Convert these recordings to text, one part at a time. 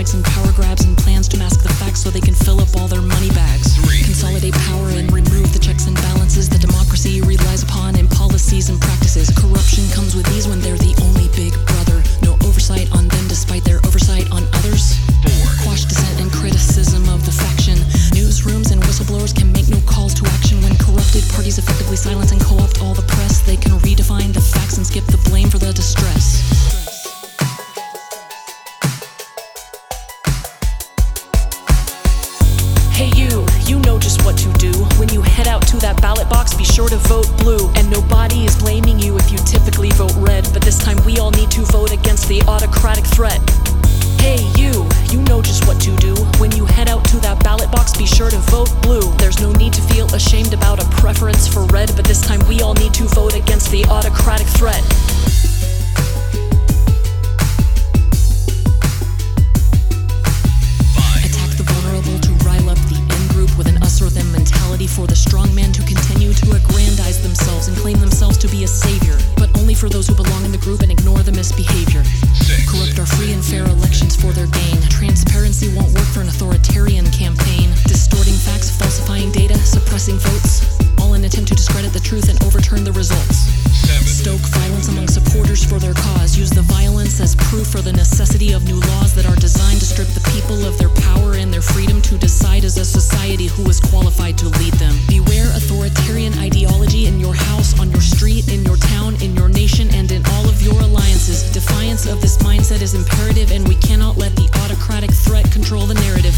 flags and power grabs and plans to mask the facts so they can fill up all their money bags. 3. Consolidate power and remove the checks and balances that democracy relies upon in policies and practices. Corruption comes with ease when they're the only big brother. No oversight on them despite their oversight on others. 4. Quash dissent and criticism of the faction. Newsrooms and whistleblowers can make no calls to action when corrupted parties effectively silence and co-opt all the press. They can redefine the facts and skip the blame for the distress. Hey you know just what to do. When you head out to that ballot box, be sure to vote blue. And nobody is blaming you if you typically vote red, but this time we all need to vote against the autocratic threat. Hey you know just what to do. When you head out to that ballot box, be sure to vote blue. There's no need to feel ashamed about a preference for red, but this time we all need to vote against the autocratic threat. For the strong men to continue to aggrandize themselves and claim themselves to be a savior, but only for those who belong in the group and ignore the misbehavior. 6. Corrupt our free and fair elections for their gain. Transparency won't work for an authoritarian campaign. Distorting facts, falsifying data, suppressing votes, all in an attempt to discredit the truth and overturn the results. 7. Stoke violence among supporters for their cause. Use the violence as proof for the necessity of new laws that are designed to strip the people of their power and their freedom to decide as a society who is qualified to lead them. Beware authoritarian ideology in your house, on your street, in your town, in your nation, and in all of your alliances. Defiance of this mindset is imperative, and we cannot let the autocratic threat control the narrative.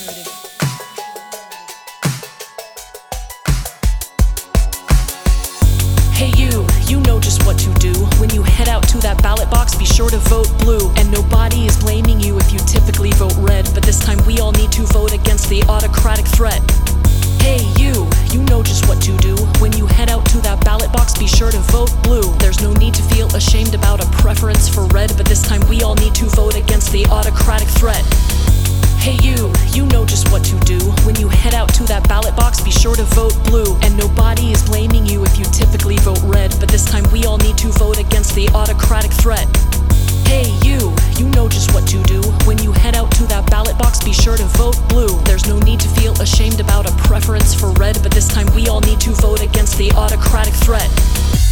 Hey you know just what to do. When you head out to that ballot box, be sure to vote blue. And nobody is blaming you if you typically vote red, but this time we all need to vote against the autocratic threat. Hey you know just what to do. When you head out to that ballot box, be sure to vote blue. There's no need to feel ashamed about a preference for red, but this time we all need to vote against the autocratic threat. Hey you know just what to do. When you head out to that ballot box, be sure to vote blue. And nobody is blaming you if you typically vote red, but this time we all need to vote against the autocratic threat. Hey you know just what to do. When you head out to that ballot box, be sure to vote blue. There's no need to feel ashamed about a preference for red, but this time we all need to vote against the autocratic threat.